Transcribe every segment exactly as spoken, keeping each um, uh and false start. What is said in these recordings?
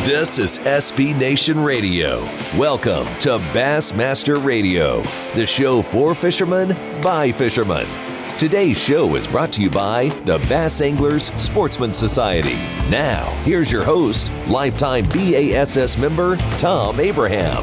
This is S B Nation Radio. Welcome to Bassmaster Radio, the show for fishermen by fishermen. Today's show is brought to you by the Bass Anglers Sportsman Society. Now, here's your host, lifetime B A S S member, Tom Abraham.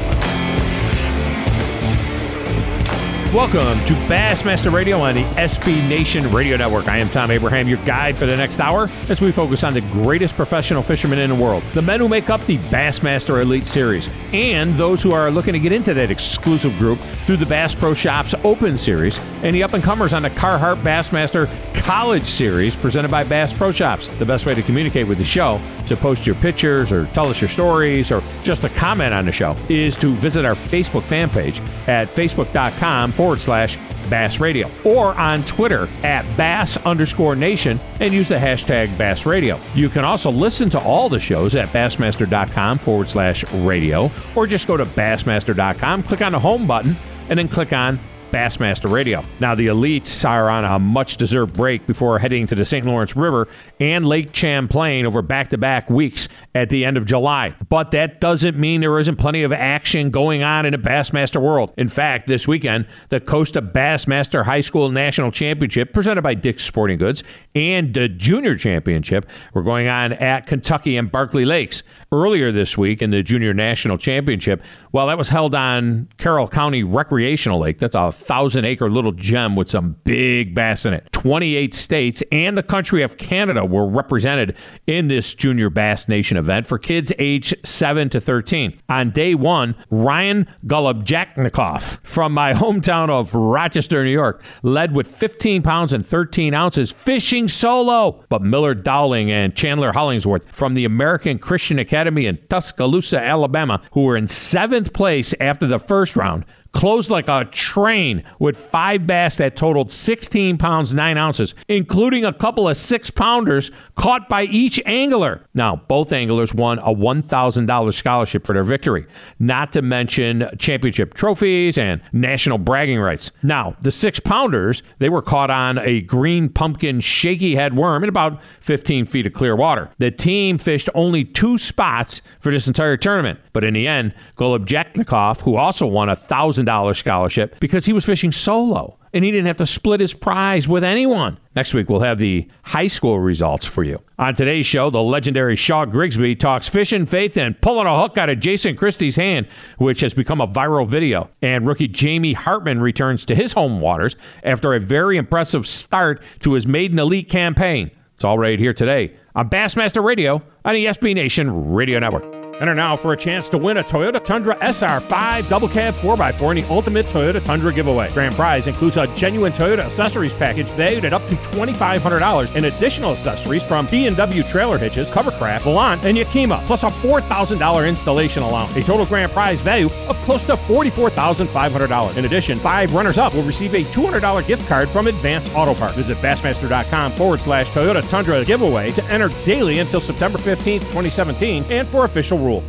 Welcome to Bassmaster Radio on the S B Nation Radio Network. I am Tom Abraham, your guide for the next hour as we focus on the greatest professional fishermen in the world, the men who make up the Bassmaster Elite Series, and those who are looking to get into that exclusive group through the Bass Pro Shops Open Series and the up-and-comers on the Carhartt Bassmaster College Series presented by Bass Pro Shops. The best way to communicate with the show, to post your pictures or tell us your stories or just to comment on the show, is to visit our Facebook fan page at facebook.com forward slash Bass Radio or on Twitter at Bass underscore Nation and use the hashtag Bass Radio. You can also listen to all the shows at bassmaster.com forward slash radio or just go to bassmaster dot com, click on the home button, and then click on Bassmaster Radio. Now, the elites are on a much-deserved break before heading to the Saint Lawrence River and Lake Champlain over back-to-back weeks at the end of July. But that doesn't mean there isn't plenty of action going on in the Bassmaster world. In fact, this weekend, the Costa Bassmaster High School National Championship, presented by Dick's Sporting Goods, and the Junior Championship were going on at Kentucky and Barkley Lakes. Earlier this week in the Junior National Championship, well, that was held on Carroll County Recreational Lake. That's a thousand-acre little gem with some big bass in it. twenty-eight states and the country of Canada were represented in this Junior Bass Nation event for kids aged seven to thirteen. On day one, Ryan Golubjaknikov from my hometown of Rochester, New York, led with fifteen pounds and thirteen ounces fishing solo. But Miller Dowling and Chandler Hollingsworth from the American Christian Academy in Tuscaloosa, Alabama, who were in seventh place after the first round, closed like a train with five bass that totaled sixteen pounds, nine ounces, including a couple of six-pounders caught by each angler. Now, both anglers won a one thousand dollars scholarship for their victory, not to mention championship trophies and national bragging rights. Now, the six-pounders, they were caught on a green pumpkin shaky head worm in about fifteen feet of clear water. The team fished only two spots for this entire tournament, but in the end, Golubjaknikov, who also won a one thousand dollars scholarship because he was fishing solo and he didn't have to split his prize with anyone. Next week, we'll have the high school results for you. On today's show, the legendary Shaw Grigsby talks fishing faith and pulling a hook out of Jason Christie's hand, which has become a viral video. And rookie Jamie Hartman returns to his home waters after a very impressive start to his maiden elite campaign. It's all right here today on Bassmaster Radio on the S B Nation Radio Network. Enter now for a chance to win a Toyota Tundra S R five Double Cab four by four in the Ultimate Toyota Tundra Giveaway. Grand prize includes a genuine Toyota accessories package valued at up to twenty-five hundred dollars and additional accessories from B and W Trailer Hitches, Covercraft, Volant, and Yakima, plus a four thousand dollars installation allowance. A total grand prize value of close to forty-four thousand five hundred dollars. In addition, five runners-up will receive a two hundred dollars gift card from Advance Auto Parts. Visit Bassmaster.com forward slash Toyota Tundra Giveaway to enter daily until September fifteenth, twenty seventeen, and for official rule.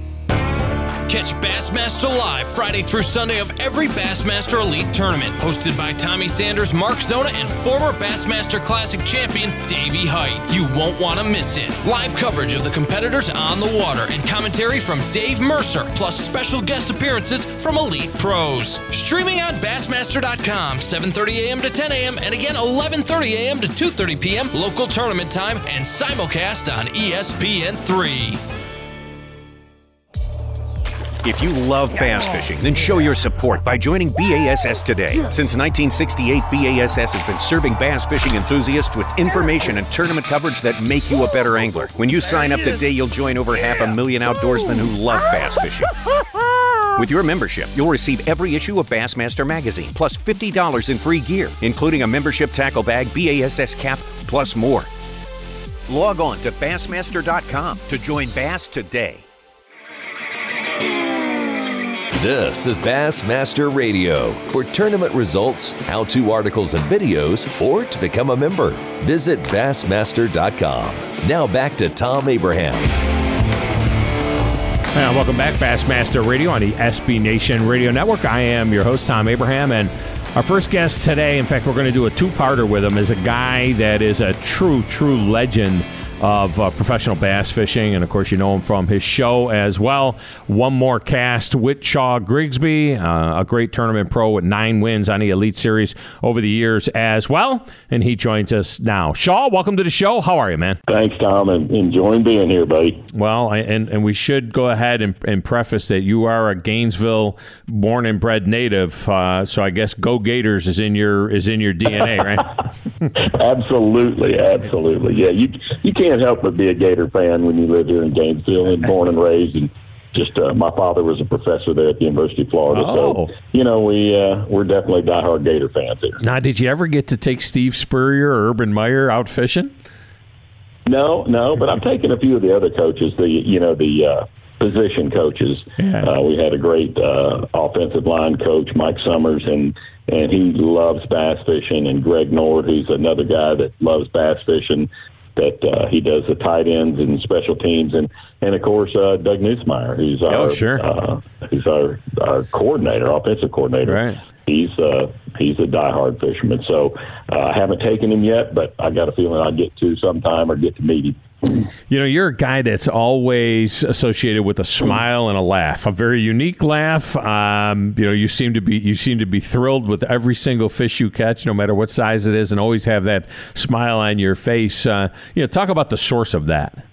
Catch Bassmaster Live Friday through Sunday of every Bassmaster Elite Tournament, hosted by Tommy Sanders, Mark Zona, and former Bassmaster Classic champion Davey Height. You won't want to miss it. Live coverage of the competitors on the water and commentary from Dave Mercer, plus special guest appearances from elite pros. Streaming on Bassmaster dot com, seven thirty a.m. to ten a.m. and again eleven thirty a.m. to two thirty p.m. local tournament time and simulcast on E S P N three. If you love bass fishing, then show your support by joining B A S S today. Since nineteen sixty-eight, B A S S has been serving bass fishing enthusiasts with information and tournament coverage that make you a better angler. When you sign up today, you'll join over half a million outdoorsmen who love bass fishing. With your membership, you'll receive every issue of Bassmaster magazine, plus fifty dollars in free gear, including a membership tackle bag, B A S S cap, plus more. Log on to Bassmaster dot com to join Bass today. This is Bassmaster Radio. For tournament results, how-to articles and videos, or to become a member, visit Bassmaster dot com. Now back to Tom Abraham. And welcome back, Bassmaster Radio on the S B Nation Radio Network. I am your host, Tom Abraham, and our first guest today, in fact, we're going to do a two-parter with him, is a guy that is a true, true legend of uh, professional bass fishing, and of course you know him from his show as well. One More Cast with Shaw Grigsby, uh, a great tournament pro with nine wins on the Elite Series over the years as well, and he joins us now. Shaw, welcome to the show. How are you, man? Thanks, Tom, and enjoying being here, buddy. Well, I, and, and we should go ahead and, and preface that you are a Gainesville born and bred native, uh, so I guess Go Gators is in your is in your D N A, right? Absolutely, absolutely. Yeah, you you can't help but be a Gator fan when you live here in Gainesville and born and raised. And just uh, my father was a professor there at the University of Florida, oh. so you know we uh, we're definitely diehard Gator fans here. Now, did you ever get to take Steve Spurrier or Urban Meyer out fishing? No, no, but I've taken a few of the other coaches. The you know the uh, position coaches. Yeah. Uh, we had a great uh, offensive line coach, Mike Summers, and and he loves bass fishing. And Greg Nord, who's another guy that loves bass fishing. That uh, he does the tight ends and special teams, and and of course uh, Doug Nussmeier, who's our oh, sure. uh, who's our our coordinator, offensive coordinator. Right. He's uh, he's a diehard fisherman. So uh, I haven't taken him yet, but I got a feeling I'll get to sometime or get to meet him. You know, you're a guy that's always associated with a smile and a laugh, a very unique laugh. Um, you know, you seem to be you seem to be thrilled with every single fish you catch, no matter what size it is, and always have that smile on your face. Uh, you know, talk about the source of that.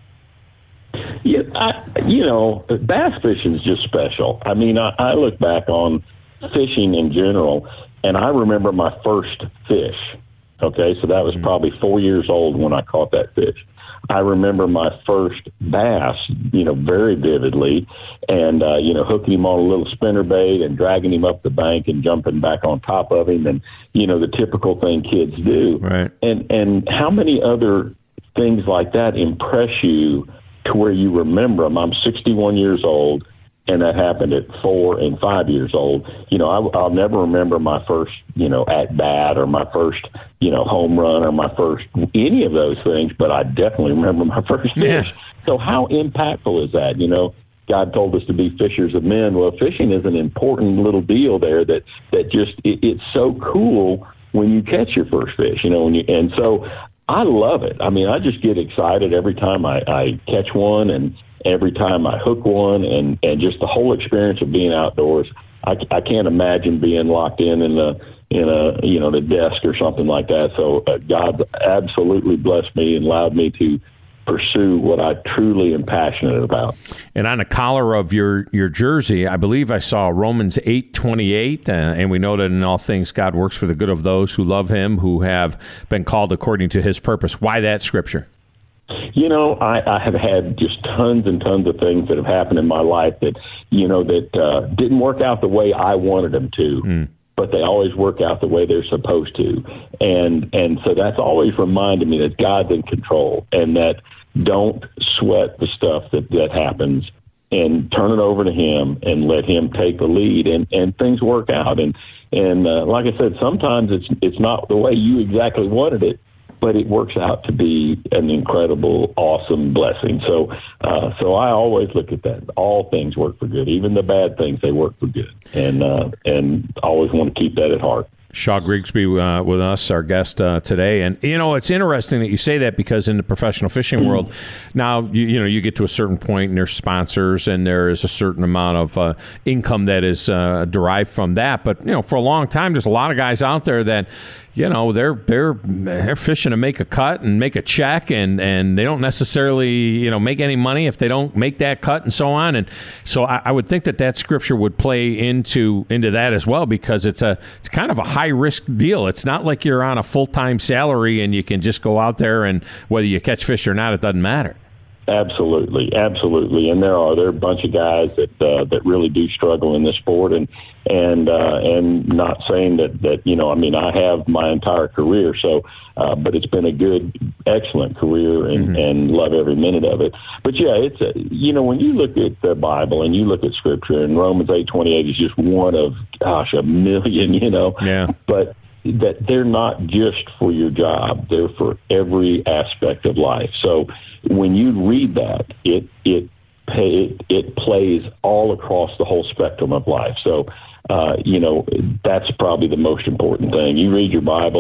Yeah, I, you know, bass fishing is just special. I mean, I, I look back on fishing in general, and I remember my first fish. Okay, so that was probably four years old when I caught that fish. I remember my first bass, you know, very vividly, and, uh, you know, hooking him on a little spinnerbait and dragging him up the bank and jumping back on top of him, and, you know, the typical thing kids do. Right. And, and how many other things like that impress you to where you remember them? I'm sixty-one years old, and that happened at four and five years old. You know, I, I'll never remember my first, you know, at bat or my first, you know, home run or my first any of those things, but I definitely remember my first fish. Yeah. So how impactful is that? You know, God told us to be fishers of men. Well, fishing is an important little deal there that, that just, it, it's so cool when you catch your first fish, you know, when you, and so I love it. I mean, I just get excited every time I, I catch one, and every time I hook one, and, and just the whole experience of being outdoors. I, I can't imagine being locked in in a, in a, you know, the desk or something like that. So uh, God absolutely blessed me and allowed me to pursue what I truly am passionate about. And on the collar of your, your jersey, I believe I saw Romans eight twenty-eight, uh, and we know that in all things God works for the good of those who love him, who have been called according to his purpose. Why that scripture? You know, I, I have had just tons and tons of things that have happened in my life that, you know, that uh, didn't work out the way I wanted them to. Mm. But they always work out the way they're supposed to. And and so that's always reminded me that God's in control, and that don't sweat the stuff that, that happens, and turn it over to him and let him take the lead, and, and things work out. And and uh, like I said, sometimes it's it's not the way you exactly wanted it, but it works out to be an incredible, awesome blessing. So uh, so I always look at that. All things work for good. Even the bad things, they work for good. And uh, and always want to keep that at heart. Shaw Grigsby uh, with us, our guest uh, today. And, you know, it's interesting that you say that, because in the professional fishing world, now, you, you know, you get to a certain point and there's sponsors and there is a certain amount of uh, income that is uh, derived from that. But, you know, for a long time, there's a lot of guys out there that, you know, they're they're they're fishing to make a cut and make a check, and, and they don't necessarily, you know, make any money if they don't make that cut and so on. And so I, I would think that that scripture would play into into that as well, because it's a it's kind of a high risk deal. It's not like you're on a full time salary and you can just go out there and whether you catch fish or not, it doesn't matter. Absolutely, absolutely, and there are there are a bunch of guys that uh, that really do struggle in this sport, and and uh, and not saying that, that you know, I mean, I have my entire career, so uh, but it's been a good, excellent career, and, mm-hmm. and love every minute of it. But yeah, it's a, you know, when you look at the Bible and you look at Scripture, and Romans eight twenty-eight is just one of gosh a million, you know, yeah, but that they're not just for your job; they're for every aspect of life. So when you read that, it it it, it plays all across the whole spectrum of life. So, uh, you know, that's probably the most important thing. You read your Bible,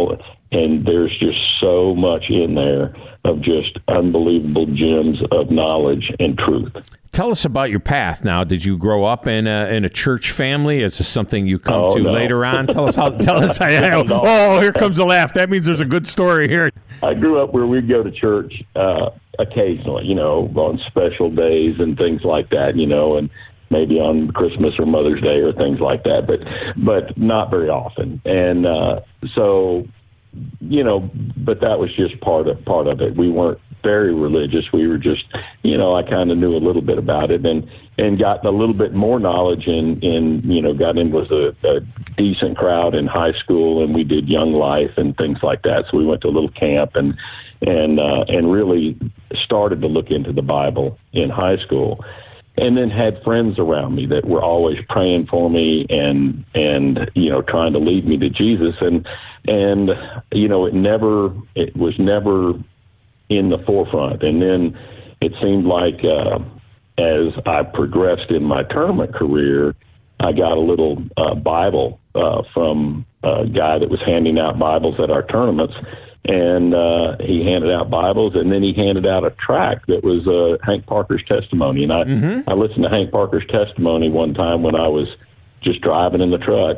and there's just so much in there of just unbelievable gems of knowledge and truth. Tell us about your path now. Did you grow up in a, in a church family? Is this something you come oh, to no. later on? Tell us how. Tell us. How, no. Oh, here comes a laugh. That means there's a good story here. I grew up where we'd go to church uh, occasionally, you know, on special days and things like that, you know, and maybe on Christmas or Mother's Day or things like that, but but not very often. And uh, so, you know, but that was just part of part of it. We weren't very religious. We were just, you know, I kind of knew a little bit about it and, and got a little bit more knowledge in, in you know, got in with a, a decent crowd in high school, and we did Young Life and things like that. So we went to a little camp and, and, uh, and really started to look into the Bible in high school, and then had friends around me that were always praying for me and, and, you know, trying to lead me to Jesus. And, and, you know, it never, it was never in the forefront. And then it seemed like uh, as I progressed in my tournament career, I got a little uh, Bible uh, from a guy that was handing out Bibles at our tournaments. And uh, he handed out Bibles, and then he handed out a tract that was uh, Hank Parker's testimony. And I, mm-hmm. I listened to Hank Parker's testimony one time when I was just driving in the truck,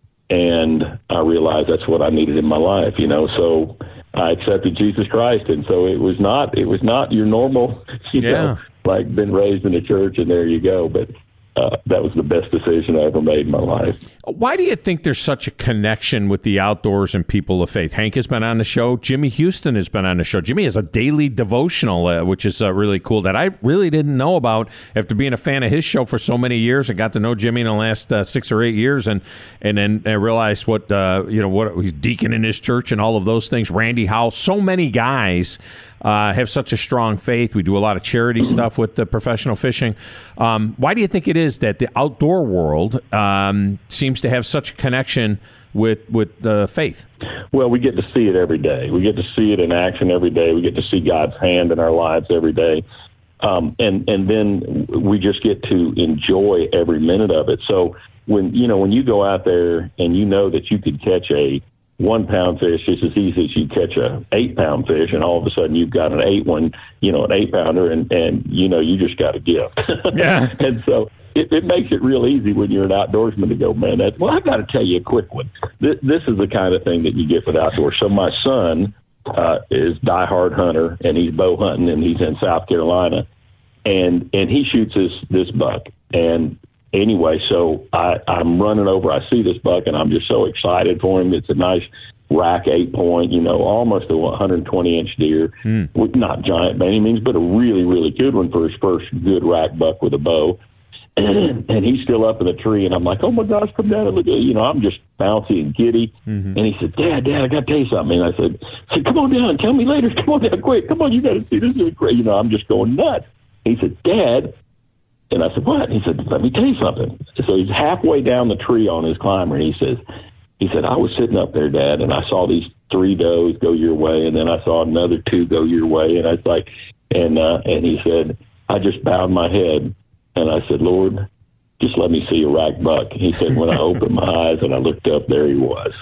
and I realized that's what I needed in my life, you know. So I accepted Jesus Christ, and so it was not it was not your normal, you yeah. know, like been raised in a church and there you go. But uh, that was the best decision I ever made in my life. Why do you think there's such a connection with the outdoors and people of faith? Hank has been on the show. Jimmy Houston has been on the show. Jimmy has a daily devotional, uh, which is uh, really cool, that I really didn't know about after being a fan of his show for so many years. I got to know Jimmy in the last uh, six or eight years, and and then I realized what uh, you know what he's deacon in his church and all of those things. Randy Howell, so many guys uh, have such a strong faith. We do a lot of charity stuff with the professional fishing. Um, why do you think it is that the outdoor world um, seems to have such a connection with with uh, faith? Well, we get to see it every day. We get to see it in action every day. We get to see God's hand in our lives every day. Um, and, and then we just get to enjoy every minute of it. So when, you know, when you go out there and you know that you could catch a one pound fish just as easy as you catch a eight pound fish, and all of a sudden you've got an eight one, you know, an eight pounder, and, and, you know, you just got a gift. Yeah. And so It, it makes it real easy when you're an outdoorsman to go, man, that's, well, I've got to tell you a quick one. This, this is the kind of thing that you get with outdoors. So my son uh, is diehard hunter, and he's bow hunting, and he's in South Carolina, and and he shoots this, this buck. And anyway, so I, I'm running over. I see this buck, and I'm just so excited for him. It's a nice rack eight point, you know, almost a one hundred twenty inch deer. Mm. Not giant by any means, but a really, really good one for his first good rack buck with a bow. And, and he's still up in the tree, and I'm like, oh, my gosh, come down and look at it. You know, I'm just bouncy and giddy. Mm-hmm. And he said, Dad, Dad, I got to tell you something. And I said, I said, come on down. Tell me later. Come on down quick. Come on, you got to see. This is great. You know, I'm just going nuts. He said, Dad. And I said, what? He said, let me tell you something. So he's halfway down the tree on his climber, and he says, he said, I was sitting up there, Dad, and I saw these three does go your way, and then I saw another two go your way. And I was like, and, uh, and he said, I just bowed my head. And I said, Lord, just let me see a rack buck. He said, when I opened my eyes and I looked up, there he was.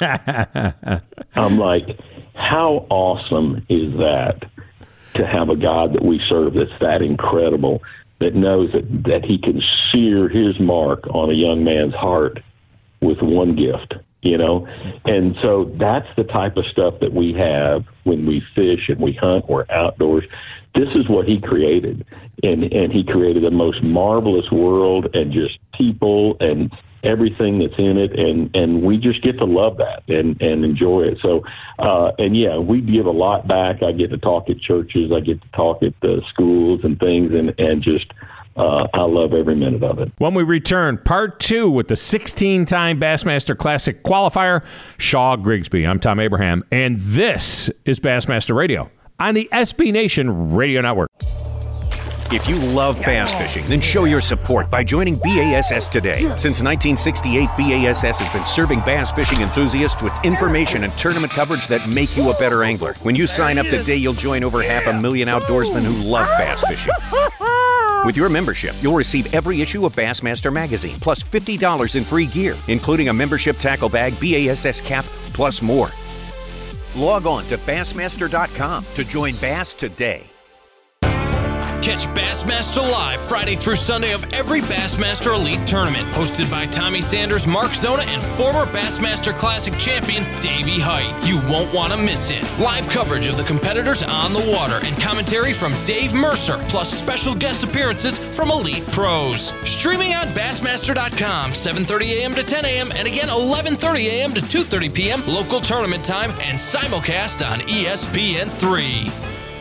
I'm like, how awesome is that to have a God that we serve that's that incredible, that knows that, that he can sear his mark on a young man's heart with one gift, you know? And so that's the type of stuff that we have when we fish and we hunt, we're outdoors. This is what he created, and, and he created the most marvelous world and just people and everything that's in it, and, and we just get to love that and, and enjoy it. So, uh, and yeah, we give a lot back. I get to talk at churches, I get to talk at the schools and things, and, and just uh, I love every minute of it. When we return, part two with the sixteen-time Bassmaster Classic qualifier, Shaw Grigsby. I'm Tom Abraham, and this is Bassmaster Radio on the S B Nation Radio Network. If you love bass fishing, then show your support by joining B A S S today. Since nineteen sixty-eight, B A S S has been serving bass fishing enthusiasts with information and tournament coverage that make you a better angler. When you sign up today, you'll join over half a million outdoorsmen who love bass fishing. With your membership, you'll receive every issue of Bassmaster magazine, plus fifty dollars in free gear, including a membership tackle bag, B A S S cap, plus more. Log on to Bassmaster dot com to join Bass today. Catch Bassmaster Live Friday through Sunday of every Bassmaster Elite Tournament, hosted by Tommy Sanders, Mark Zona, and former Bassmaster Classic champion Davey Height. You won't want to miss it. Live coverage of the competitors on the water and commentary from Dave Mercer, plus special guest appearances from elite pros. Streaming on Bassmaster dot com, seven thirty a.m. to ten a.m. and again eleven thirty a.m. to two thirty p.m. local tournament time, and simulcast on E S P N three.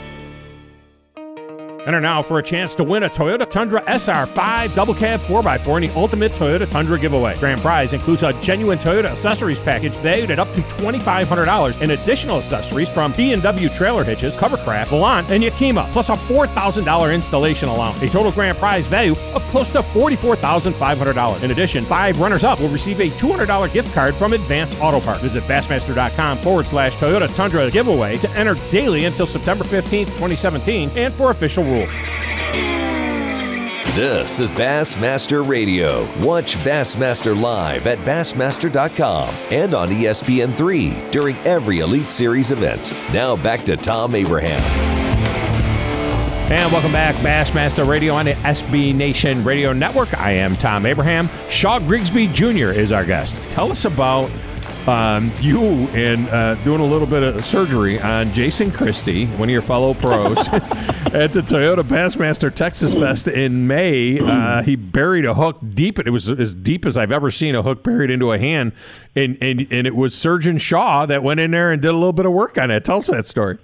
Enter now for a chance to win a Toyota Tundra S R five Double Cab four by four in the Ultimate Toyota Tundra Giveaway. Grand prize includes a genuine Toyota accessories package valued at up to twenty-five hundred dollars and additional accessories from B and W Trailer Hitches, Covercraft, Volant, and Yakima, plus a four thousand dollars installation allowance. A total grand prize value of close to forty-four thousand five hundred dollars. In addition, five runners-up will receive a two hundred dollars gift card from Advance Auto Parts. Visit Bassmaster.com forward slash Toyota Tundra Giveaway to enter daily until September fifteenth, twenty seventeen, and for official rules. This is Bassmaster Radio. Watch Bassmaster live at Bassmaster dot com and on E S P N three during every Elite Series event. Now back to Tom Abraham. And welcome back, Bassmaster Radio on the S B Nation Radio Network. I am Tom Abraham. Shaw Grigsby Junior is our guest. Tell us about um, you and uh, doing a little bit of surgery on Jason Christie, one of your fellow pros, at the Toyota Bassmaster Texas Fest in May. Uh, he buried a hook deep. It was as deep as I've ever seen a hook buried into a hand, and and, and it was Surgeon Shaw that went in there and did a little bit of work on it. Tell us that story.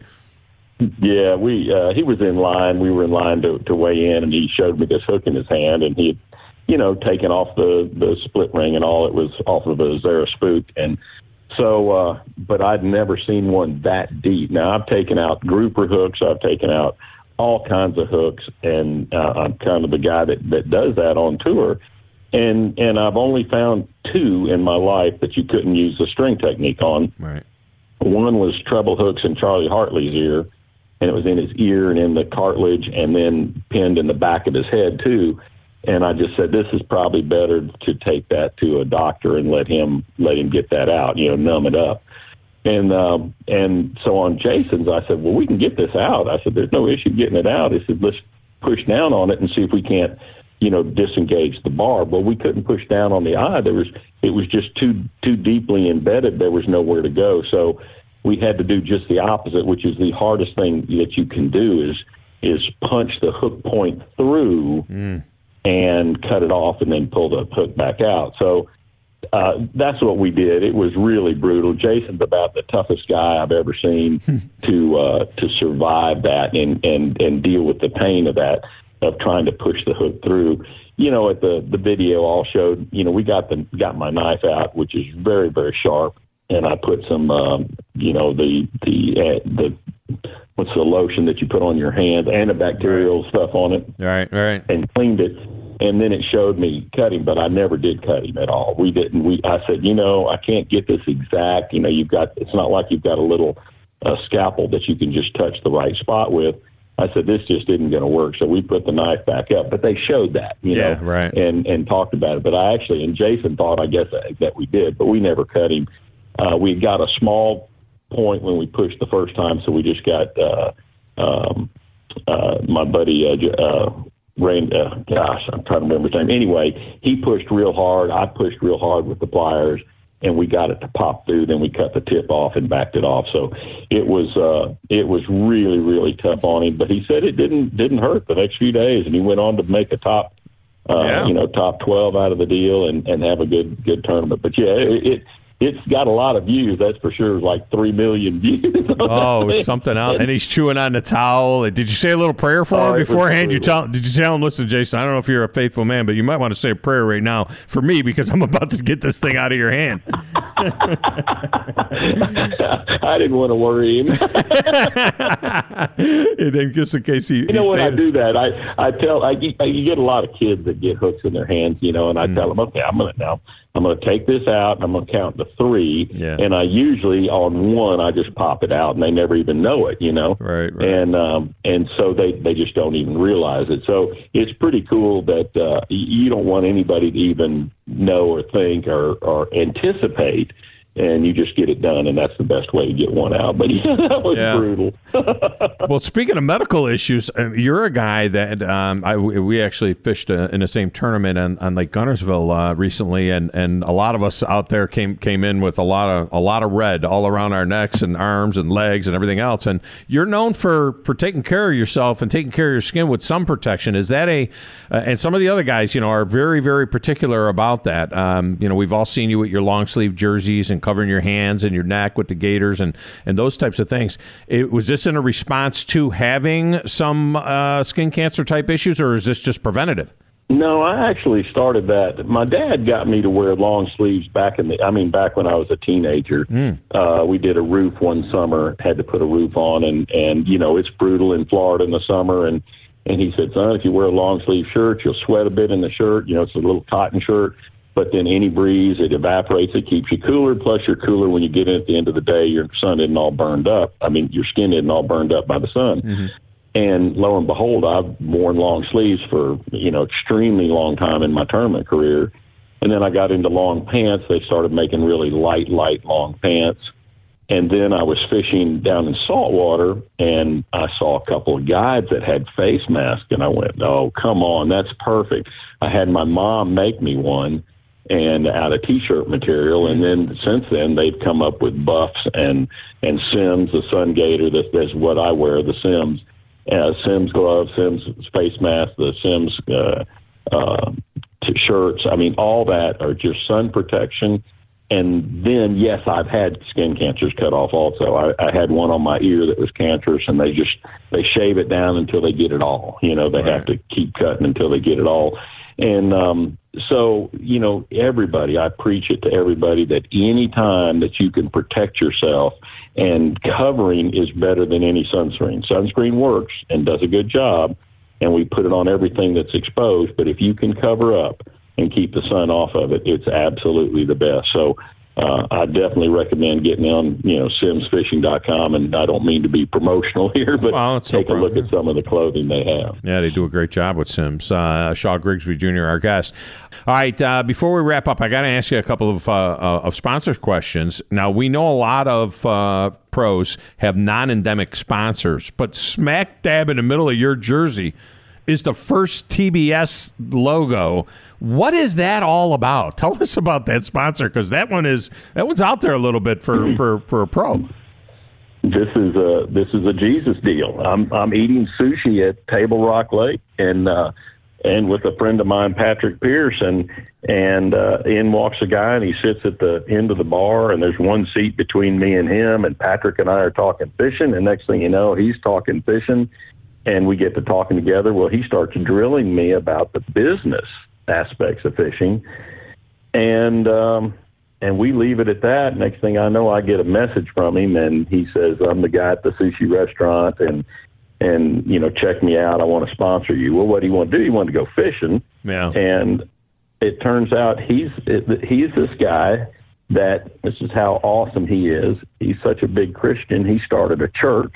Yeah, we uh, he was in line. We were in line to, to weigh in, and he showed me this hook in his hand, and he had, you know, taken off the, the split ring and all. It was off of a Zara Spook. And so, uh, but I'd never seen one that deep. Now, I've taken out grouper hooks. I've taken out all kinds of hooks, and uh, I'm kind of the guy that, that does that on tour. And and I've only found two in my life that you couldn't use the string technique on. Right. One was treble hooks in Charlie Hartley's ear, and it was in his ear and in the cartilage and then pinned in the back of his head, too. And I just said, this is probably better to take that to a doctor and let him let him get that out, you know, numb it up. And um, and so on Jason's, I said, well, we can get this out. I said, there's no issue getting it out. I said, let's push down on it and see if we can't, you know, disengage the barb. Well, we couldn't push down on the eye. There was it was just too too deeply embedded. There was nowhere to go. So we had to do just the opposite, which is the hardest thing that you can do is is punch the hook point through mm. and cut it off and then pull the hook back out. So uh, that's what we did. It was really brutal. Jason's about the toughest guy I've ever seen to uh, to survive that and, and, and deal with the pain of that, of trying to push the hook through. You know, at the, the video all showed, you know, we got the got my knife out, which is very, very sharp. And I put some, um, you know, the the uh, the what's the lotion that you put on your hands, antibacterial right. stuff on it, right, right, and cleaned it. And then it showed me cutting, but I never did cut him at all. We didn't. We I said, you know, I can't get this exact. You know, you've got. It's not like you've got a little uh, scalpel that you can just touch the right spot with. I said, this just isn't going to work. So we put the knife back up, but they showed that, you yeah, know, right. and and talked about it. But I actually, and Jason thought, I guess that, that we did, but we never cut him. Uh, we got a small point when we pushed the first time, so we just got uh, um, uh, my buddy, uh, uh, Rain, uh, gosh, I'm trying to remember his name. Anyway, he pushed real hard. I pushed real hard with the pliers, and we got it to pop through. Then we cut the tip off and backed it off. So it was uh, it was really, really tough on him. But he said it didn't didn't hurt the next few days, and he went on to make a top, uh, yeah. you know, top twelve out of the deal and, and have a good good tournament. But yeah, it. it It's got a lot of views, that's for sure. Like three million views. Oh, something else. And he's chewing on the towel. Did you say a little prayer for him oh, beforehand? You tell, did you tell him, listen, Jason, I don't know if you're a faithful man, but you might want to say a prayer right now for me because I'm about to get this thing out of your hand. I didn't want to worry him. And then just in case he, you know, he when failed. I do that, I I tell I, you get a lot of kids that get hooks in their hands, you know, and I mm. tell them, okay, I'm gonna now I'm gonna take this out, and I'm gonna count to three, yeah. and I usually on one I just pop it out, and they never even know it, you know, right, right. and um and so they they just don't even realize it. So it's pretty cool that uh, you don't want anybody to even know or think or or anticipate and you just get it done, and that's the best way to get one out. But yeah, that was yeah. brutal. Well, speaking of medical issues, you're a guy that um, I, we actually fished a, in the same tournament on, on Lake Guntersville uh, recently, and, and a lot of us out there came came in with a lot of a lot of red all around our necks and arms and legs and everything else. And you're known for, for taking care of yourself and taking care of your skin with sun protection. Is that a uh, and some of the other guys, you know, are very very particular about that. Um, you know, we've all seen you with your long sleeve jerseys and covering your hands and your neck with the gaiters and, and those types of things. It, was this in a response to having some uh, skin cancer type issues, or is this just preventative? No, I actually started that. My dad got me to wear long sleeves back in the, I mean, back when I was a teenager. Mm. Uh, we did a roof one summer, had to put a roof on, and, and, you know, it's brutal in Florida in the summer. And, and he said, son, if you wear a long sleeve shirt, you'll sweat a bit in the shirt. You know, it's a little cotton shirt. But then any breeze, it evaporates, it keeps you cooler, plus you're cooler when you get in at the end of the day, your sun isn't all burned up. I mean, your skin isn't all burned up by the sun. Mm-hmm. And lo and behold, I've worn long sleeves for, you know, extremely long time in my tournament career. And then I got into long pants. They started making really light, light, long pants. And then I was fishing down in saltwater, and I saw a couple of guides that had face masks, and I went, oh, come on, that's perfect. I had my mom make me one, and out of T-shirt material, and then since then they've come up with Buffs and and Sims, the Sun Gator. That, that's what I wear, the Sims, uh, Sims gloves, Sims face mask, the Sims uh, uh, t- shirts. I mean, all that are just sun protection. And then, yes, I've had skin cancers cut off also. I, I had one on my ear that was cancerous, and they just they shave it down until they get it all. You know, they right. have to keep cutting until they get it all. And um, so, you know, everybody, I preach it to everybody that any time that you can protect yourself, and covering is better than any sunscreen. Sunscreen works and does a good job, and we put it on everything that's exposed. But if you can cover up and keep the sun off of it, it's absolutely the best. So uh, I definitely recommend getting on, you know, sims fishing dot com. And I don't mean to be promotional here, but well, take no a look at some of the clothing they have. Yeah, they do a great job with Sims. Uh, Shaw Grigsby Junior, our guest. All right, uh, before we wrap up, I got to ask you a couple of, uh, uh, of sponsors questions. Now, we know a lot of uh, pros have non-endemic sponsors, but smack dab in the middle of your jersey is the first T B S logo. What is that all about? Tell us about that sponsor, because that one is that one's out there a little bit for, for, for a pro. This is a this is a Jesus deal. I'm I'm eating sushi at Table Rock Lake, and uh, and with a friend of mine, Patrick Pierce, and and uh, in walks a guy, and he sits at the end of the bar, and there's one seat between me and him, and Patrick and I are talking fishing, and next thing you know, he's talking fishing. And we get to talking together. Well, he starts drilling me about the business aspects of fishing, and um, and we leave it at that. Next thing I know, I get a message from him, and he says, "I'm the guy at the sushi restaurant, and and you know, check me out. I want to sponsor you." Well, what do you want to do? He wanted to go fishing, yeah. And it turns out he's he's this guy that this is how awesome he is. He's such a big Christian. He started a church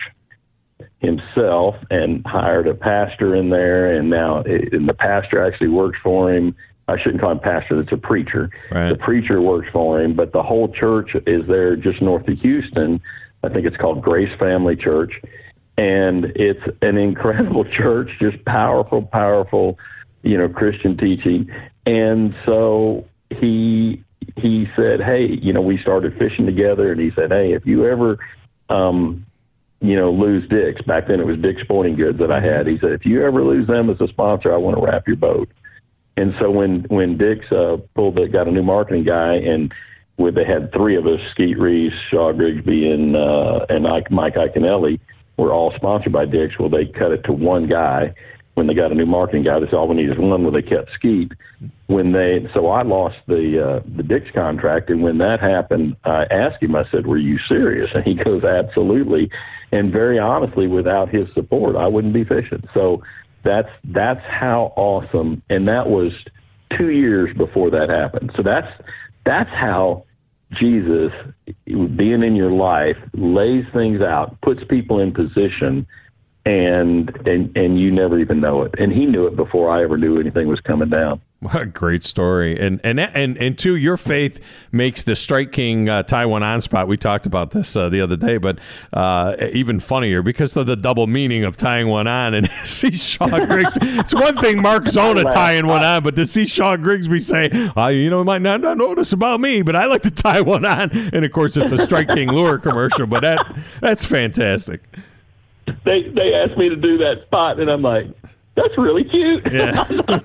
himself and hired a pastor in there, and now it, and the pastor actually works for him. I shouldn't call him pastor, it's a preacher. Right. The preacher works for him, but the whole church is there just north of Houston. I think it's called Grace Family Church, and it's an incredible church, just powerful, powerful, you know, Christian teaching. And so he he said, hey, you know, we started fishing together, and he said, hey, if you ever um you know, lose Dick's. Back then it was Dick's Sporting Goods that I had. He said, if you ever lose them as a sponsor, I want to wrap your boat. And so when, when Dick's uh, pulled it, got a new marketing guy, and with, they had three of us, Skeet Reese, Shaw Grigsby, and, uh, and Ike, Mike Iaconelli, were all sponsored by Dick's. Well, they cut it to one guy. When they got a new marketing guy, they said, all we need is one. Well, they kept Skeet. When they, so I lost the uh, the Dick's contract, and when that happened, I asked him, I said, were you serious? And he goes, absolutely. And very honestly, without his support, I wouldn't be fishing. So that's that's how awesome. And that was two years before that happened. So that's that's how Jesus, being in your life, lays things out, puts people in position, and and and you never even know it. And he knew it before I ever knew anything was coming down. What a great story. And and and and two, your faith makes the Strike King uh, Taiwan spot. We talked about this uh, the other day, but uh, even funnier because of the double meaning of tying one on. And see Shaw Grigsby. It's one thing Mark Zona tying one on, but to see Shaw Grigsby say, oh, you know, you might not, not notice about me, but I like to tie one on. And of course, it's a Strike King lure commercial, but that that's fantastic. They they asked me to do that spot, and I'm like, that's really cute. Yeah.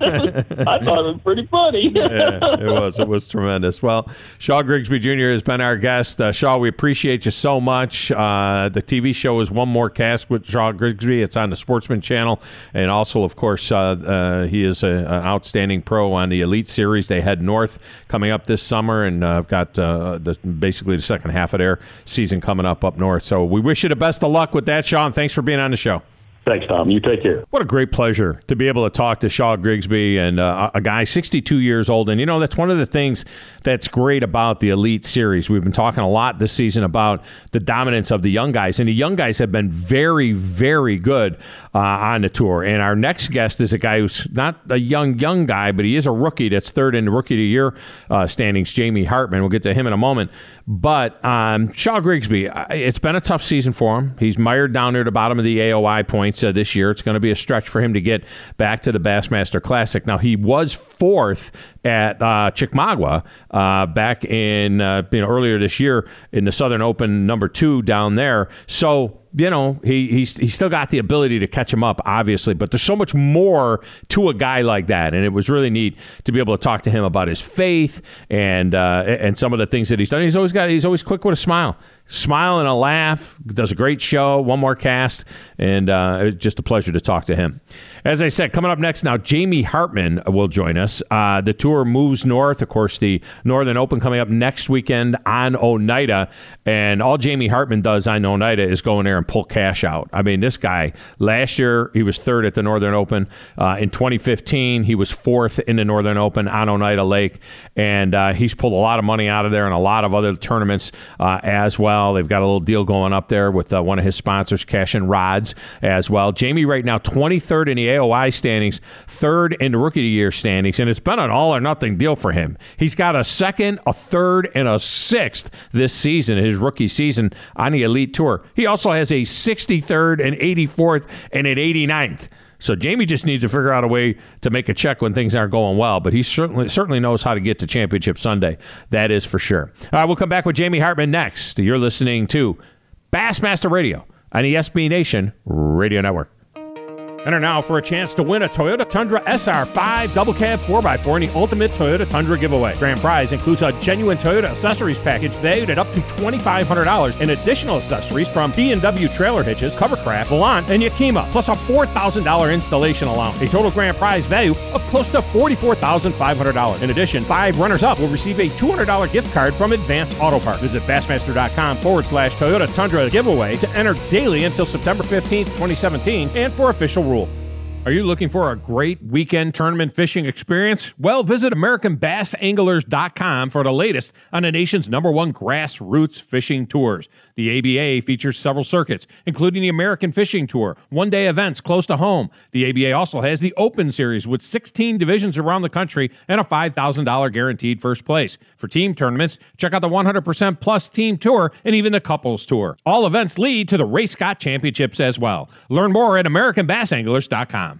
I thought it was pretty funny. Yeah, it was. It was tremendous. Well, Shaw Grigsby Junior has been our guest. Uh, Shaw, we appreciate you so much. Uh, the T V show is One More Cast with Shaw Grigsby. It's on the Sportsman Channel. And also, of course, uh, uh, he is an outstanding pro on the Elite Series. They head north coming up this summer, and uh, got uh, the, basically the second half of their season coming up up north. So we wish you the best of luck with that, Shaw, and thanks for being on the show. Thanks, Tom. You take care. What a great pleasure to be able to talk to Shaw Grigsby, and uh, a guy sixty-two years old. And, you know, that's one of the things that's great about the Elite Series. We've been talking a lot this season about the dominance of the young guys, and the young guys have been very, very good uh, on the tour. And our next guest is a guy who's not a young, young guy, but he is a rookie that's third in the Rookie of the Year uh, standings, Jamie Hartman. We'll get to him in a moment. But um, Shaw Grigsby, it's been a tough season for him. He's mired down there at the bottom of the A O I points uh, this year. It's going to be a stretch for him to get back to the Bassmaster Classic. Now, he was fourth at uh, Chickamauga uh, back in uh, you know earlier this year in the Southern Open, number two down there. So, you know, he he's, he's still got the ability to catch him up, obviously, but there's so much more to a guy like that, and it was really neat to be able to talk to him about his faith and uh, and some of the things that he's done. He's always got he's always quick with a smile. Smile and a laugh, does a great show, One More Cast, and uh, it's just a pleasure to talk to him. As I said, coming up next now, Jamie Hartman will join us. Uh, the tour moves north. Of course, the Northern Open coming up next weekend on Oneida, and all Jamie Hartman does on Oneida is go in there and pull cash out. I mean, this guy, last year, he was third at the Northern Open. Uh, in twenty fifteen, he was fourth in the Northern Open on Oneida Lake, and uh, he's pulled a lot of money out of there and a lot of other tournaments uh, as well. They've got a little deal going up there with uh, one of his sponsors, Cash and Rods, as well. Jamie right now twenty-third in the A O I standings, third in the Rookie of the Year standings, and it's been an all-or-nothing deal for him. He's got a second, a third, and a sixth this season, his rookie season on the Elite Tour. He also has a sixty-third, an eighty-fourth, and an eighty-ninth. So Jamie just needs to figure out a way to make a check when things aren't going well, but he certainly certainly knows how to get to Championship Sunday. That is for sure. All right, we'll come back with Jamie Hartman next. You're listening to Bassmaster Radio on the S B Nation Radio Network. Enter now for a chance to win a Toyota Tundra S R five Double Cab four by four in the Ultimate Toyota Tundra Giveaway. Grand prize includes a genuine Toyota accessories package valued at up to twenty-five hundred dollars and additional accessories from B and W Trailer Hitches, Covercraft, Volant, and Yakima, plus a four thousand dollars installation allowance. A total grand prize value of close to forty-four thousand five hundred dollars. In addition, five runners-up will receive a two hundred dollars gift card from Advance Auto Parts. Visit Bassmaster.com forward slash Toyota Tundra Giveaway to enter daily until September fifteenth, twenty seventeen, and for official rule. Are you looking for a great weekend tournament fishing experience? Well, visit American Bass Anglers dot com for the latest on the nation's number one grassroots fishing tours. The A B A features several circuits, including the American Fishing Tour, one-day events close to home. The A B A also has the Open Series with sixteen divisions around the country and a five thousand dollars guaranteed first place. For team tournaments, check out the one hundred percent Plus Team Tour and even the Couples Tour. All events lead to the Ray Scott Championships as well. Learn more at American Bass Anglers dot com.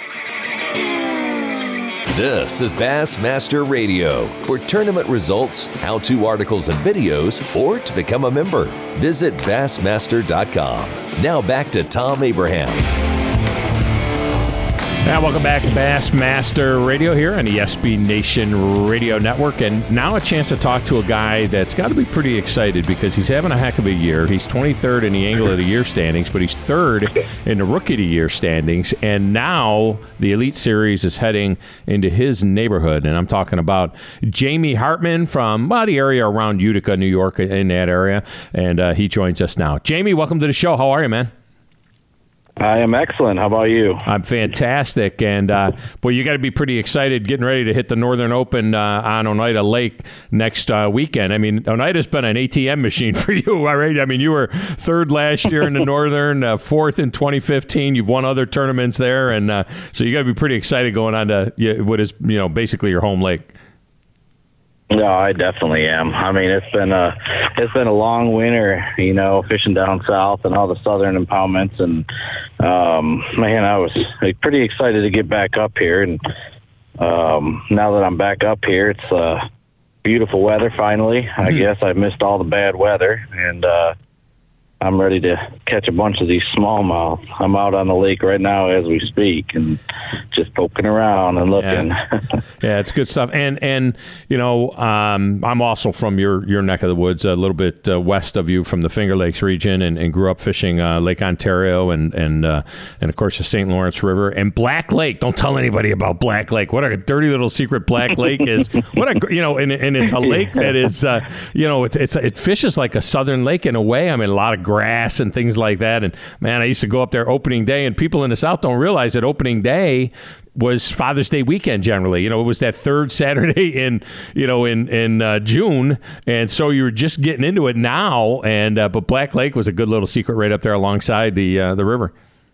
This is Bassmaster Radio. For tournament results, how-to articles and videos, or to become a member, visit Bassmaster dot com. Now back to Tom Abraham. Now, welcome back to Bassmaster Radio here on the S B Nation Radio Network. And now a chance to talk to a guy that's got to be pretty excited because he's having a heck of a year. He's twenty-third in the Angler of the Year standings, but he's third in the Rookie of the Year standings. And now the Elite Series is heading into his neighborhood. And I'm talking about Jamie Hartman from well, the area around Utica, New York, in that area. And uh, he joins us now. Jamie, welcome to the show. How are you, man? I am excellent. How about you? I'm fantastic. And, uh, boy, you got to be pretty excited getting ready to hit the Northern Open uh, on Oneida Lake next uh, weekend. I mean, Oneida's been an A T M machine for you, all right? I mean, you were third last year in the Northern, uh, fourth in twenty fifteen. You've won other tournaments there. And uh, so you got to be pretty excited going on to what is, you know, basically your home lake. No, I definitely am. I mean, it's been a it's been a long winter, you know, fishing down south and all the southern impoundments, and um, man, I was pretty excited to get back up here. And um, now that I'm back up here, it's uh, beautiful weather finally. Mm-hmm. I guess I missed all the bad weather, and uh, I'm ready to catch a bunch of these smallmouth. I'm out on the lake right now as we speak, and just poking around and looking. Yeah, yeah, it's good stuff. And and you know, um, I'm also from your your neck of the woods, a little bit uh, west of you, from the Finger Lakes region, and, and grew up fishing uh, Lake Ontario and and uh, and of course the Saint Lawrence River and Black Lake. Don't tell anybody about Black Lake. What a dirty little secret Black Lake is. What a you know, and and it's a lake that is uh, you know, it's it's it fishes like a southern lake in a way. I mean, a lot of grass and things like that. And man, I used to go up there opening day, and people in the South don't realize that opening day was Father's Day weekend generally. You know, it was that third Saturday in, you know, in, in uh, June. And so you were just getting into it now. And, uh, but Black Lake was a good little secret right up there alongside the, uh, the river.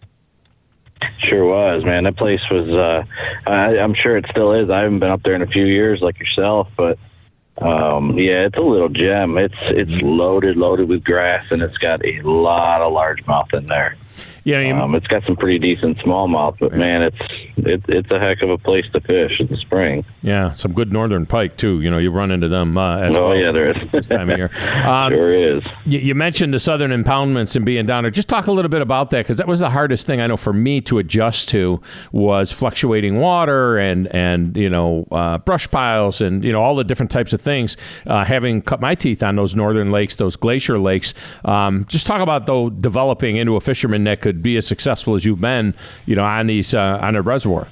Sure was, man. That place was, uh, I, I'm sure it still is. I haven't been up there in a few years like yourself, but Um, yeah, it's a little gem. It's it's loaded, loaded with grass, and it's got a lot of largemouth in there. Yeah, you, um, it's got some pretty decent smallmouth, but man, it's it, it's a heck of a place to fish in the spring. Yeah, some good northern pike too. You know, you run into them. Uh, as oh well yeah, there is this time of year. Um, sure is. You, you mentioned the southern impoundments and being down there. Just talk a little bit about that, because that was the hardest thing I know for me to adjust to, was fluctuating water and and you know uh, brush piles and you know all the different types of things. Uh, having cut my teeth on those northern lakes, those glacier lakes. Um, just talk about though developing into a fisherman that could be as successful as you've been, you know, on these uh, on a reservoir.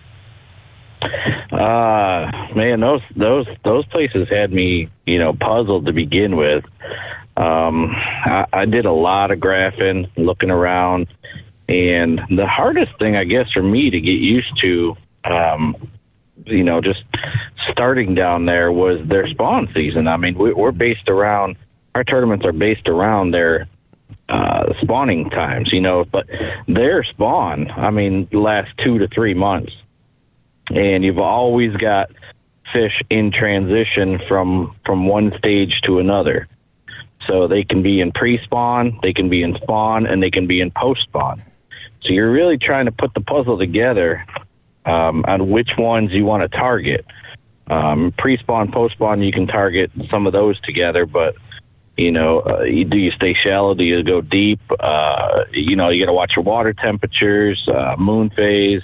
Uh man, those those those places had me, you know, puzzled to begin with. Um, I, I did a lot of graphing, looking around, and the hardest thing, I guess, for me to get used to, um, you know, just starting down there was their spawn season. I mean, we, we're based around our tournaments are based around their uh, spawning times, you know, but their spawn, I mean, lasts two to three months. And you've always got fish in transition from, from one stage to another. So they can be in pre-spawn, they can be in spawn, and they can be in post-spawn. So you're really trying to put the puzzle together um, on which ones you want to target. Um, pre-spawn, post-spawn, you can target some of those together, but you know, uh, you, do you stay shallow? Do you go deep? Uh, you know, you got to watch your water temperatures, uh, moon phase.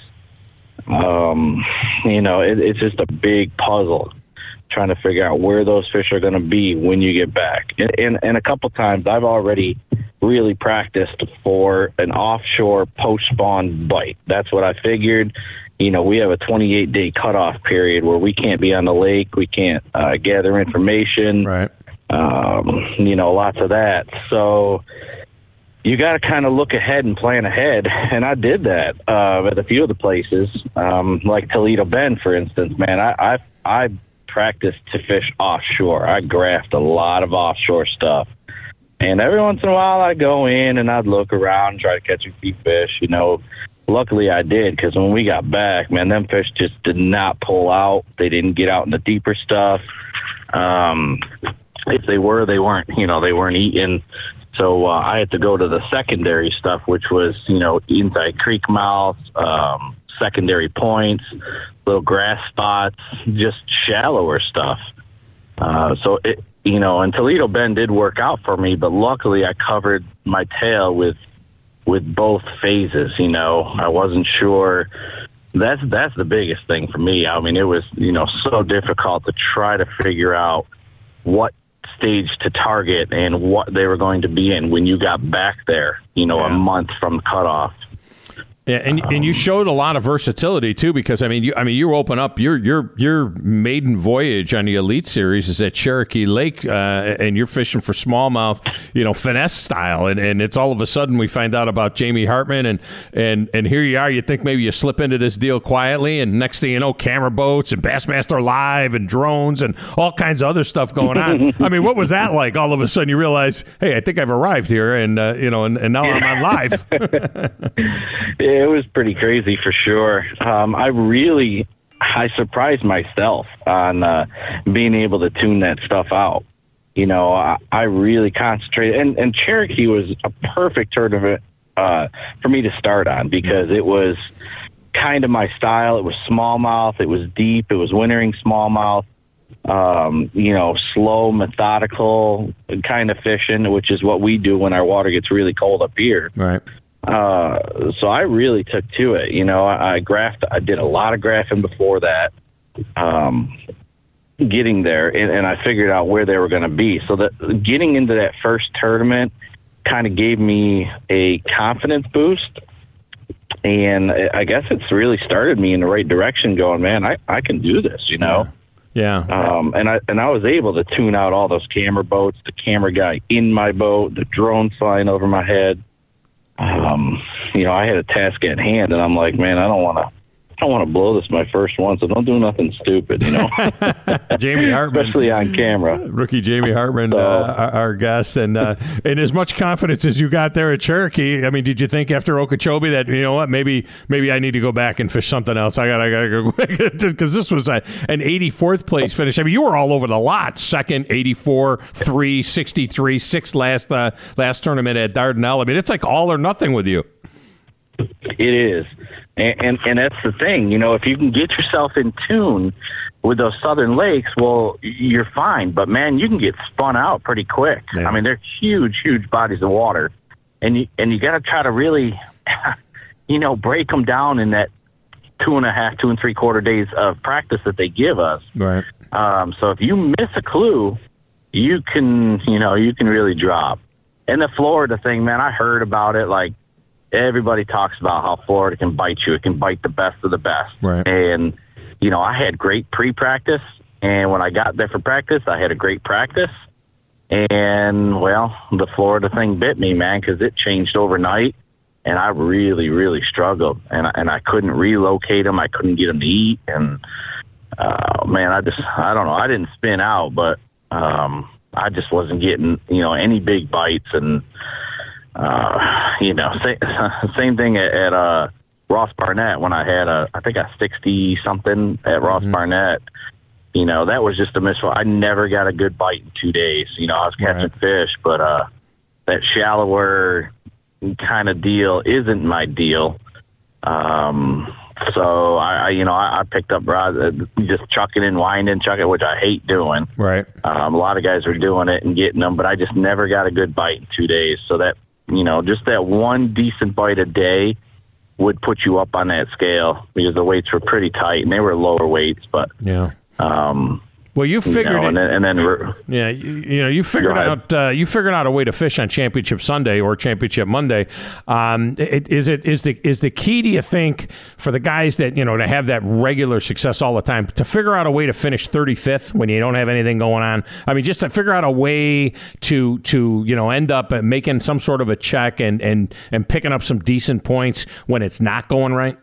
Um, you know, it, it's just a big puzzle trying to figure out where those fish are going to be when you get back. And, and, and a couple times I've already really practiced for an offshore post-spawn bite. That's what I figured. You know, we have a twenty-eight day cutoff period where we can't be on the lake. We can't uh, gather information. Right. Um, you know, lots of that. So you got to kind of look ahead and plan ahead. And I did that uh, at a few of the places, um, like Toledo Bend, for instance. Man, I, I I practiced to fish offshore. I graphed a lot of offshore stuff. And every once in a while I'd go in and I'd look around and try to catch a few fish. You know, luckily I did, because when we got back, man, them fish just did not pull out. They didn't get out in the deeper stuff. Um If they were, they weren't, you know, they weren't eating. So uh, I had to go to the secondary stuff, which was, you know, inside creek mouth, um, secondary points, little grass spots, just shallower stuff. Uh, so, it, you know, and Toledo Bend did work out for me, but luckily I covered my tail with with both phases, you know. I wasn't sure. That's, that's the biggest thing for me. I mean, it was, you know, so difficult to try to figure out what stage to target and what they were going to be in when you got back there, you know, yeah. a month from cutoff. Yeah, and Um, and you showed a lot of versatility too, because I mean, you I mean, you open up your your your maiden voyage on the Elite Series is at Cherokee Lake, uh, and you're fishing for smallmouth, you know, finesse style, and, and it's all of a sudden we find out about Jamie Hartman, and and and here you are. You think maybe you slip into this deal quietly, and next thing you know, camera boats and Bassmaster Live and drones and all kinds of other stuff going on. I mean, what was that like? All of a sudden you realize, hey, I think I've arrived here, and uh, you know, and, and now I'm on live. It was pretty crazy for sure. Um, I really, I surprised myself on uh, being able to tune that stuff out. You know, I, I really concentrated, and, and Cherokee was a perfect tournament uh, for me to start on because it was kind of my style. It was smallmouth. It was deep. It was wintering smallmouth. Um, you know, slow, methodical kind of fishing, which is what we do when our water gets really cold up here. Right. Uh, so I really took to it. You know, I, I graphed, I did a lot of graphing before that, um, getting there, and, and I figured out where they were going to be. So that getting into that first tournament kind of gave me a confidence boost. And I guess it's really started me in the right direction going, man, I, I can do this, you know? Yeah. Um, and I, and I was able to tune out all those camera boats, the camera guy in my boat, the drone flying over my head. Um, you know, I had a task at hand, and I'm like, man, I don't want to, I don't want to blow this my first one, so don't do nothing stupid, you know. Jamie Hartman, especially on camera. Rookie Jamie Hartman, So- uh, our, our guest, and uh, and as much confidence as you got there at Cherokee, I mean, did you think after Okeechobee that, you know what, maybe maybe I need to go back and fish something else? I got I got to go because this was a, an eighty-fourth place finish. I mean, you were all over the lot. Second, eighty-four, three, sixty-three, sixth last uh, last tournament at Dardanelle. I mean, it's like all or nothing with you. It is. And, and and that's the thing, you know, if you can get yourself in tune with those southern lakes, well, you're fine. But, man, you can get spun out pretty quick. Yeah. I mean, they're huge, huge bodies of water. And you, and you got to try to really, you know, break them down in that two and a half, two and three quarter days of practice that they give us. Right. Um, so if you miss a clue, you can, you know, you can really drop. And the Florida thing, man, I heard about it. Like, everybody talks about how Florida can bite you. It can bite the best of the best. Right. And, you know, I had great pre-practice. And when I got there for practice, I had a great practice. And, well, the Florida thing bit me, man, because it changed overnight. And I really, really struggled. And, and I couldn't relocate them. I couldn't get them to eat. And, uh, man, I just, I don't know. I didn't spin out, but um, I just wasn't getting, you know, any big bites. And, Uh, you know, same, same thing at, at uh, Ross Barnett when I had a, I think a sixty something at Ross Mm-hmm. Barnett. You know, that was just a miss. I never got a good bite in two days. You know, I was catching Right. fish, but uh, that shallower kind of deal isn't my deal. Um, so I, I you know, I, I picked up rods, uh, just chucking and winding, chucking, which I hate doing. Right. Um, a lot of guys are doing it and getting them, but I just never got a good bite in two days. So that, you know, just that one decent bite a day would put you up on that scale because the weights were pretty tight and they were lower weights, but, Yeah. um, Well, you figured you know, it. and then, and then we're, Yeah, you, you know, you figured Go ahead. out uh, you figured out a way to fish on Championship Sunday or Championship Monday. Um, it, is it is the is the key? Do you think for the guys that you know to have that regular success all the time to figure out a way to finish thirty-fifth when you don't have anything going on? I mean, just to figure out a way to to you know end up making some sort of a check and and and picking up some decent points when it's not going right.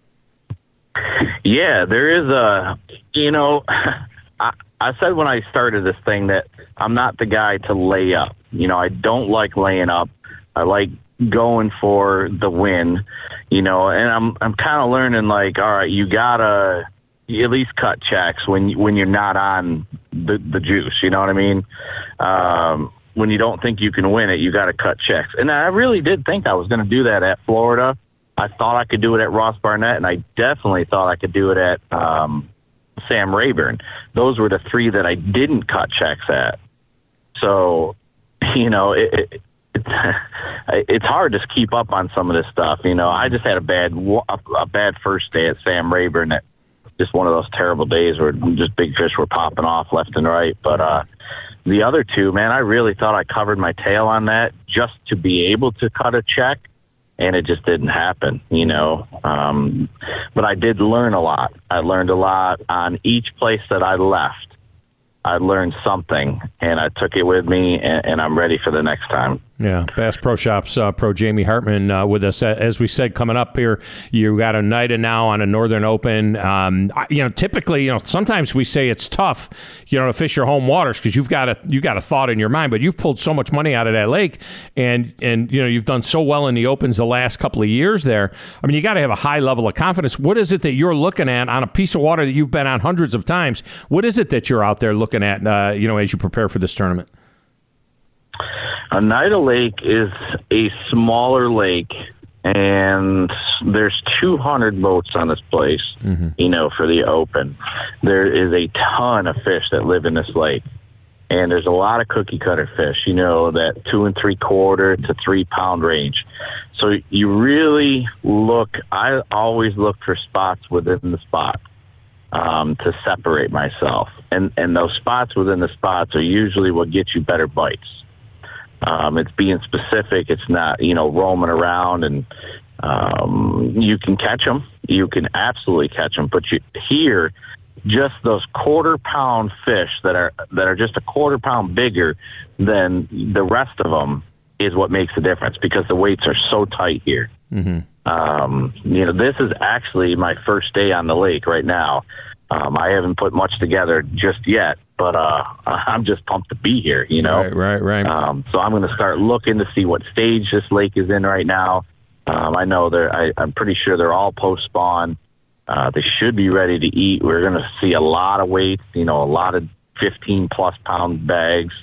yeah, there is a, you know, I, I said when I started this thing that I'm not the guy to lay up. You know, I don't like laying up. I like going for the win, you know, and I'm I'm kind of learning like, all right, you gotta you at least cut checks when when you're not on the the juice. You know what I mean? Um, when you don't think you can win it, you got to cut checks. And I really did think I was going to do that at Florida. I thought I could do it at Ross Barnett, and I definitely thought I could do it at um, Sam Rayburn. Those were the three that I didn't cut checks at. So, you know, it, it, it's it's hard to keep up on some of this stuff. You know, I just had a bad a, a bad first day at Sam Rayburn. That just one of those terrible days where just big fish were popping off left and right. But uh, the other two, man, I really thought I covered my tail on that just to be able to cut a check. and it just didn't happen, you know. Um, but I did learn a lot. I learned a lot on each place that I left. I learned something, and I took it with me, and, and I'm ready for the next time. Yeah, Bass Pro Shops uh, Pro Jamie Hartman uh, with us. As we said, coming up here, you got Oneida now on a Northern Open. Um, you know, typically, you know, sometimes we say it's tough, you know, to fish your home waters because you've got a you got a thought in your mind, but you've pulled so much money out of that lake, and and you know you've done so well in the Opens the last couple of years there. I mean, you got to have a high level of confidence. What is it that you're looking at on a piece of water that you've been on hundreds of times? What is it that you're out there looking at, uh, you know, as you prepare for this tournament? Oneida Lake is a smaller lake, and there's two hundred boats on this place, mm-hmm. you know, for the Open. There is a ton of fish that live in this lake, and there's a lot of cookie cutter fish, you know, that two and three quarter to three pound range. So you really look, I always look for spots within the spot um, to separate myself. And, and those spots within the spots are usually what gets you better bites. Um, it's being specific. It's not, you know, roaming around, and um, you can catch them. You can absolutely catch them. But you here, just those quarter pound fish that are that are just a quarter pound bigger than the rest of them is what makes the difference, because the weights are so tight here. Mm-hmm. Um, you know, this is actually my first day on the lake right now. Um, I haven't put much together just yet, but uh, I'm just pumped to be here, you know? Right, right, right. Um, so I'm going to start looking to see what stage this lake is in right now. Um, I know they're, I, I'm pretty sure they're all post-spawn. Uh, they should be ready to eat. We're going to see a lot of weight, you know, a lot of fifteen-plus pound bags.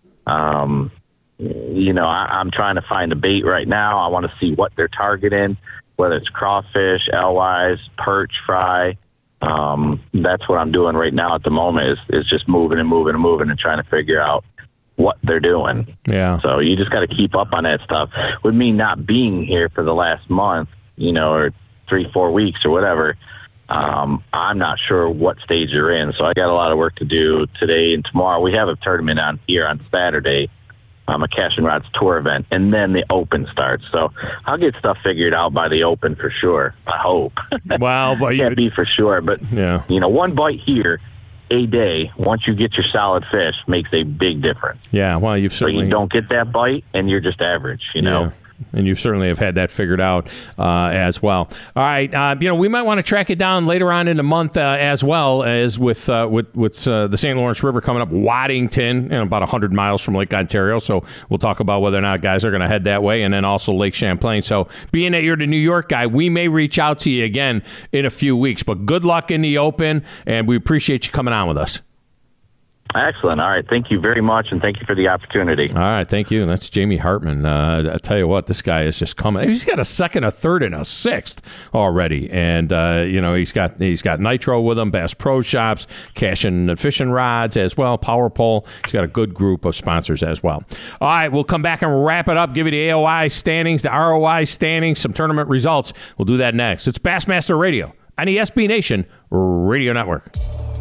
Um, you know, I, I'm trying to find a bait right now. I want to see what they're targeting, whether it's crawfish, alewives, perch, fry. Um, that's what I'm doing right now at the moment is, is just moving and moving and moving and trying to figure out what they're doing. Yeah. So you just got to keep up on that stuff. With me not being here for the last month, you know, or three, four weeks or whatever, um, I'm not sure what stage you're in. So I got a lot of work to do today and tomorrow. We have a tournament on here on Saturday, um, a Cash and Rods tour event, and then the Open starts. So I'll get stuff figured out by the Open for sure. I hope. Well, but can't be for sure, but yeah, you know, one bite here a day, once you get your solid fish, makes a big difference. Yeah, well, you've certainly... So you don't get that bite, and you're just average, you know? Yeah. And you certainly have had that figured out uh, as well. All right, uh, you know, we might want to track it down later on in the month uh, as well, as with uh, with, with uh, the Saint Lawrence River coming up, Waddington, you know, about one hundred miles from Lake Ontario. So we'll talk about whether or not guys are going to head that way, and then also Lake Champlain. So being that you're the New York guy, we may reach out to you again in a few weeks. But good luck in the Open, and we appreciate you coming on with us. Excellent. All right. Thank you very much, and thank you for the opportunity. All right. Thank you. That's Jamie Hartman. Uh, I tell you what, this guy is just coming. He's got a second, a third, and a sixth already. And, uh, you know, he's got he's got Nitro with him, Bass Pro Shops, Cash and Fishing Rods as well, Power Pole. He's got a good group of sponsors as well. All right. We'll come back and wrap it up, give you the A O I standings, the R O I standings, some tournament results. We'll do that next. It's Bassmaster Radio on the S B Nation Radio Network.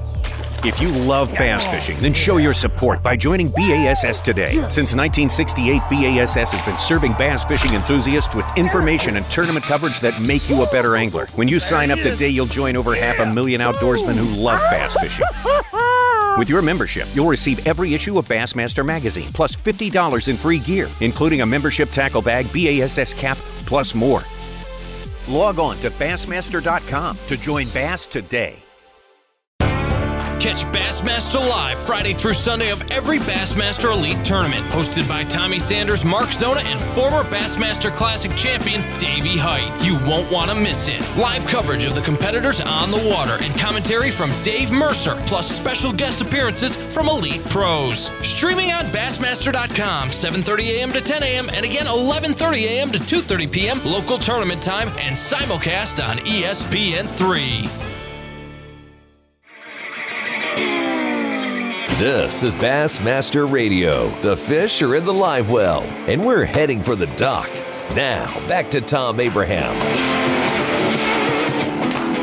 If you love bass fishing, then show your support by joining B A S S today. Since nineteen sixty-eight, B A S S has been serving bass fishing enthusiasts with information and tournament coverage that make you a better angler. When you sign up today, you'll join over half a million outdoorsmen who love bass fishing. With your membership, you'll receive every issue of Bassmaster magazine, plus fifty dollars in free gear, including a membership tackle bag, B A S S cap, plus more. Log on to Bassmaster dot com to join Bass today. Catch Bassmaster Live Friday through Sunday of every Bassmaster Elite Tournament, hosted by Tommy Sanders, Mark Zona, and former Bassmaster Classic champion Davey Height. You won't want to miss it. Live coverage of the competitors on the water and commentary from Dave Mercer, plus special guest appearances from elite pros. Streaming on Bassmaster dot com, seven thirty a.m. to ten a.m. and again eleven thirty a.m. to two thirty p.m. local tournament time, and simulcast on E S P N three. This is Bassmaster Radio. The fish are in the live well, and we're heading for the dock. Now, back to Tom Abraham.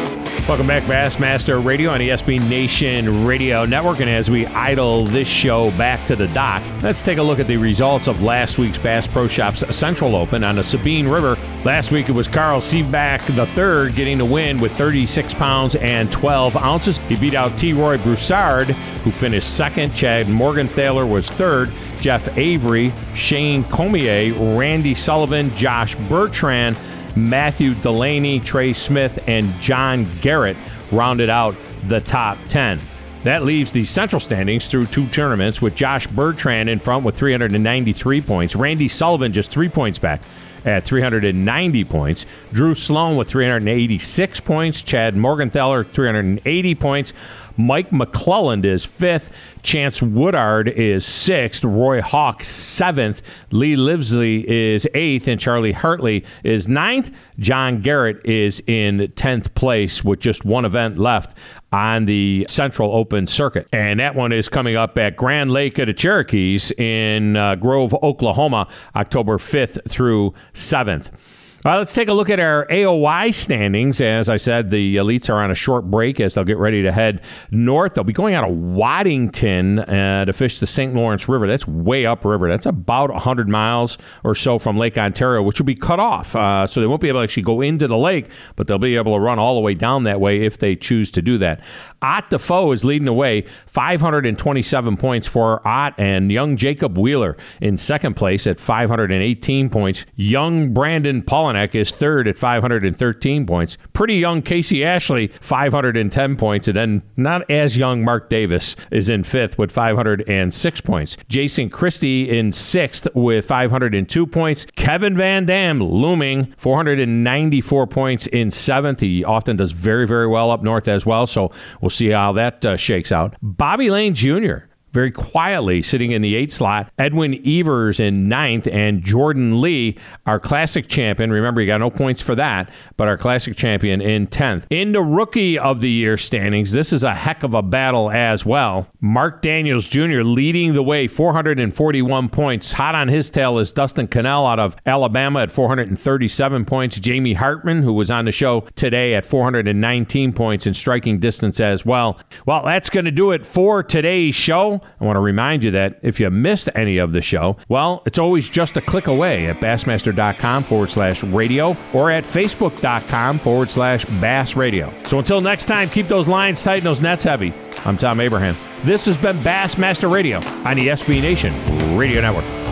Welcome back, Bassmaster Radio on the S B Nation Radio Network. And as we idle this show back to the dock, let's take a look at the results of last week's Bass Pro Shops Central Open on the Sabine River. Last week it was Carl Sievbach the third getting the win with thirty-six pounds and twelve ounces. He beat out T. Roy Broussard, who finished second. Chad Morgenthaler was third. Jeff Avery, Shane Comier, Randy Sullivan, Josh Bertrand, Matthew Delaney, Trey Smith, and John Garrett rounded out the top ten. That leaves the central standings through two tournaments with Josh Bertrand in front with three hundred ninety-three points. Randy Sullivan just three points back at three hundred ninety points. Drew Sloan with three hundred eighty-six points. Chad Morgenthaler, three hundred eighty points. Mike McClelland is fifth. Chance Woodard is sixth. Roy Hawk, seventh. Lee Livesley is eighth. And Charlie Hartley is ninth. John Garrett is in tenth place with just one event left on the Central Open circuit. And that one is coming up at Grand Lake of the Cherokees in uh, Grove, Oklahoma, October fifth through seventh. Uh, let's take a look at our A O Y standings. As I said, the elites are on a short break as they'll get ready to head north. They'll be going out of Waddington uh, to fish the Saint Lawrence River. That's way upriver. That's about one hundred miles or so from Lake Ontario, which will be cut off. Uh, so they won't be able to actually go into the lake, but they'll be able to run all the way down that way if they choose to do that. Ott Defoe is leading the way, five hundred twenty-seven points for Ott, and young Jacob Wheeler in second place at five hundred eighteen points. Young Brandon Pollinak is third at five hundred thirteen points. Pretty young Casey Ashley, five hundred ten points. And then not as young Mark Davis is in fifth with five hundred six points. Jason Christie in sixth with five hundred two points. Kevin Van Dam looming, four hundred ninety-four points in seventh. He often does very, very well up north as well. So we'll see how that uh, shakes out. Bobby Lane Junior very quietly sitting in the eighth slot. Edwin Evers in ninth, and Jordan Lee, our classic champion. Remember, you got no points for that, but our classic champion in tenth. In the Rookie of the Year standings, this is a heck of a battle as well. Mark Daniels Junior leading the way, four hundred forty-one points. Hot on his tail is Dustin Cannell out of Alabama at four hundred thirty-seven points. Jamie Hartman, who was on the show today, at four hundred nineteen points in striking distance as well. Well, that's going to do it for today's show. I want to remind you that if you missed any of the show, well, it's always just a click away at Bassmaster.com forward slash radio or at Facebook.com forward slash Bass Radio. So until next time, keep those lines tight and those nets heavy. I'm Tom Abraham. This has been Bassmaster Radio on the S B Nation Radio Network.